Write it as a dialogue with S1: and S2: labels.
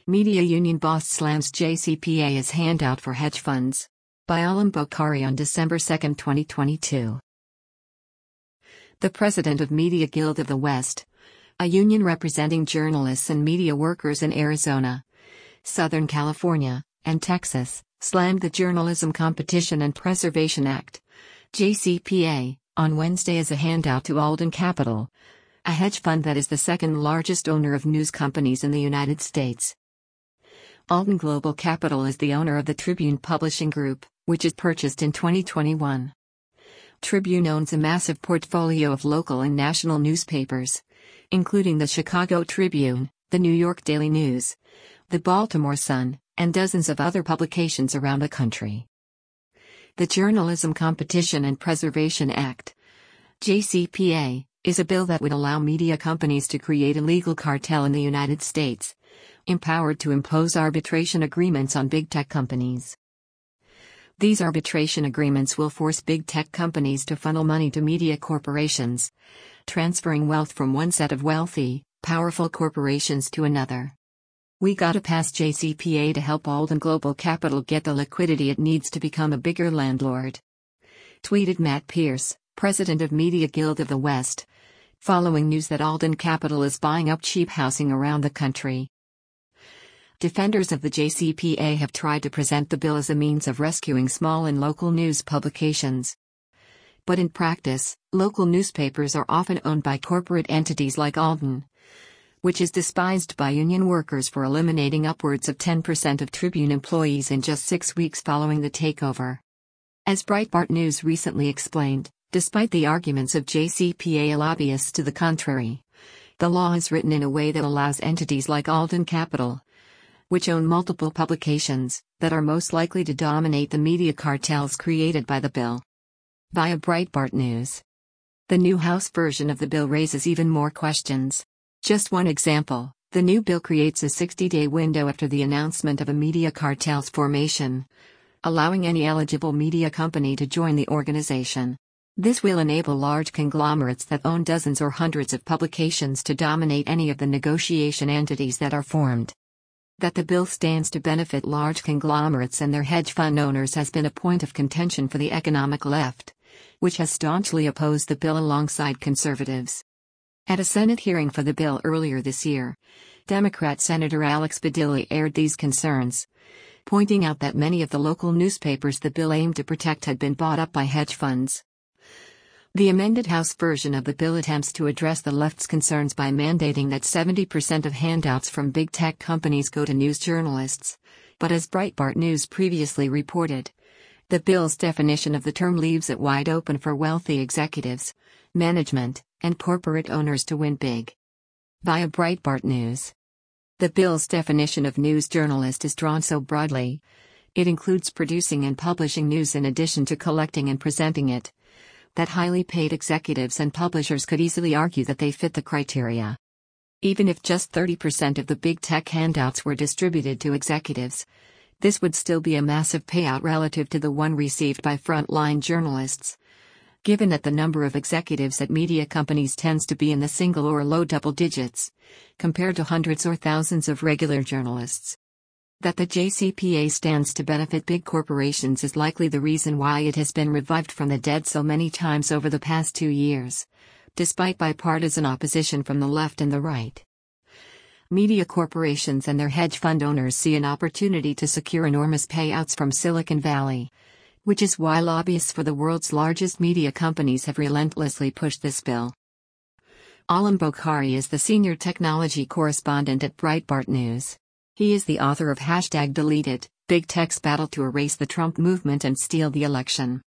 S1: Media union boss slams JCPA as handout for hedge funds. By Alam Bokhari on December 2, 2022. The president of Media Guild of the West, a union representing journalists and media workers in Arizona, Southern California, and Texas, slammed the Journalism Competition and Preservation Act, JCPA, on Wednesday as a handout to Alden Capital, a hedge fund that is the second largest owner of news companies in the United States. Alden Global Capital is the owner of the Tribune Publishing Group, which is purchased in 2021. Tribune owns a massive portfolio of local and national newspapers, including the Chicago Tribune, the New York Daily News, the Baltimore Sun, and dozens of other publications around the country. The Journalism Competition and Preservation Act, JCPA, is a bill that would allow media companies to create a legal cartel in the United States, empowered to impose arbitration agreements on big tech companies. These arbitration agreements will force big tech companies to funnel money to media corporations, transferring wealth from one set of wealthy, powerful corporations to another. "We gotta pass JCPA to help Alden Global Capital get the liquidity it needs to become a bigger landlord," tweeted Matt Pierce, president of Media Guild of the West, following news that Alden Capital is buying up cheap housing around the country. Defenders of the JCPA have tried to present the bill as a means of rescuing small and local news publications. But in practice, local newspapers are often owned by corporate entities like Alden, which is despised by union workers for eliminating upwards of 10% of Tribune employees in just 6 weeks following the takeover. As Breitbart News recently explained, despite the arguments of JCPA lobbyists to the contrary, the law is written in a way that allows entities like Alden Capital, which own multiple publications, that are most likely to dominate the media cartels created by the bill. Via Breitbart News. The new House version of the bill raises even more questions. Just one example, the new bill creates a 60-day window after the announcement of a media cartel's formation, allowing any eligible media company to join the organization. This will enable large conglomerates that own dozens or hundreds of publications to dominate any of the negotiation entities that are formed. That the bill stands to benefit large conglomerates and their hedge fund owners has been a point of contention for the economic left, which has staunchly opposed the bill alongside conservatives. At a Senate hearing for the bill earlier this year, Democrat Senator Alex Padilla aired these concerns, pointing out that many of the local newspapers the bill aimed to protect had been bought up by hedge funds. The amended House version of the bill attempts to address the left's concerns by mandating that 70% of handouts from big tech companies go to news journalists, but as Breitbart News previously reported, the bill's definition of the term leaves it wide open for wealthy executives, management, and corporate owners to win big. Via Breitbart News. The bill's definition of news journalist is drawn so broadly, it includes producing and publishing news in addition to collecting and presenting it, that highly paid executives and publishers could easily argue that they fit the criteria. Even if just 30% of the big tech handouts were distributed to executives, this would still be a massive payout relative to the one received by frontline journalists, given that the number of executives at media companies tends to be in the single or low double digits, compared to hundreds or thousands of regular journalists. That the JCPA stands to benefit big corporations is likely the reason why it has been revived from the dead so many times over the past 2 years, despite bipartisan opposition from the left and the right. Media corporations and their hedge fund owners see an opportunity to secure enormous payouts from Silicon Valley, which is why lobbyists for the world's largest media companies have relentlessly pushed this bill. Alam Bokhari is the senior technology correspondent at Breitbart News. He is the author of #DeleteIt, Big Tech's Battle to Erase the Trump Movement and Steal the Election.